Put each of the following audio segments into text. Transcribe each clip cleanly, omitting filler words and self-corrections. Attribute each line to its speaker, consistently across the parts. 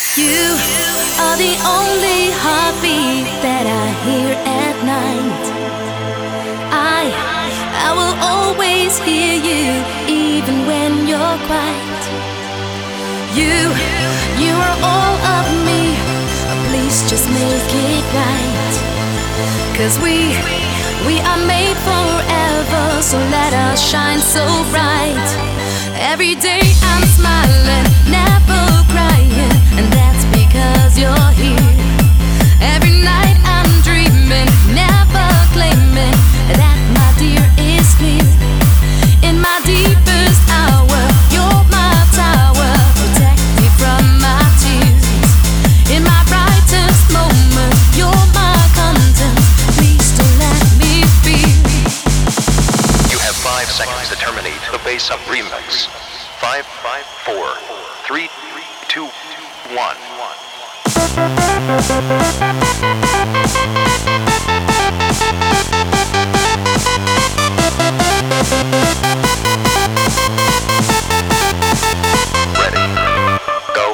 Speaker 1: You are the only heartbeat that I hear at night. I will always hear you, even when you're quiet. You are all of me. Please just make it right. 'Cause we are made forever, so let us shine so bright. Every day I'm smiling, never crying, and that's because you're here. Every night I'm dreaming, never claiming that my dear is clear. In my deepest hour, you're my tower, protect me from my tears. In my brightest moment, you're my content, please don't let me fear.
Speaker 2: You have 5 seconds to terminate the Bass Up remix. 5, 4, 3, 2, 1. Ready, go.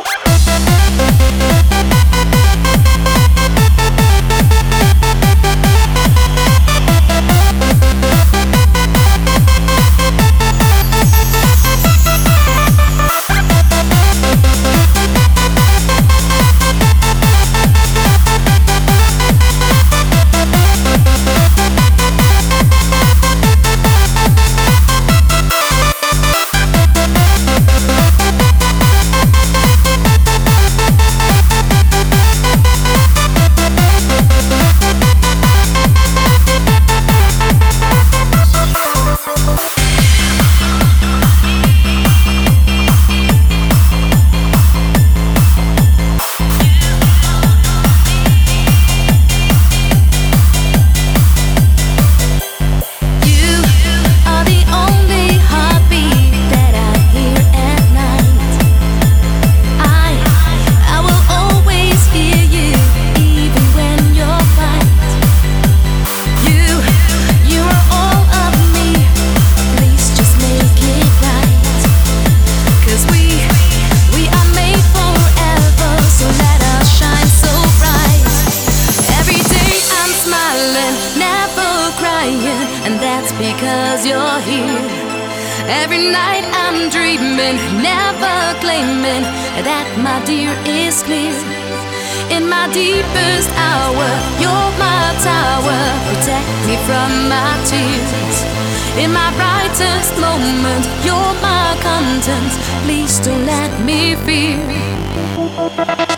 Speaker 2: And that's because you're here. Every night I'm dreaming, never claiming that my dear is clear. In my deepest hour, you're my tower, protect me from my tears. In my brightest moment, you're my content, please don't let me fear.